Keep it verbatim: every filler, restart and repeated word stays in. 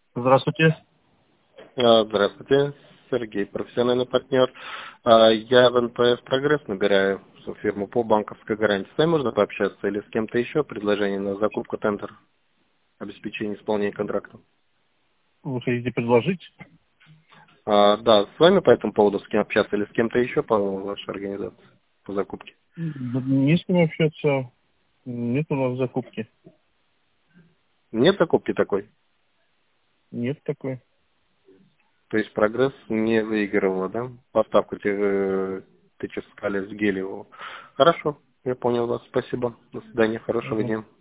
Здравствуйте. А, Здравствуйте, Сергей, профессиональный партнер. А, Я в эн пэ эф «Прогресс» набираю фирму по банковской гарантии. С вами можно пообщаться или с кем-то еще? Предложение на закупку тендер, обеспечение исполнения контракта. Вы хотите предложить? А, да, с вами по этому поводу с кем общаться или с кем-то еще по вашей организации по закупке? Да не с кем общаться. Нет у нас закупки. Нет закупки такой? Нет такой. То есть «Прогресс» не выигрывала, да, поставку те- тыческали с гелиевого. Хорошо, я понял вас. Спасибо. До свидания, хорошего Мгм. дня.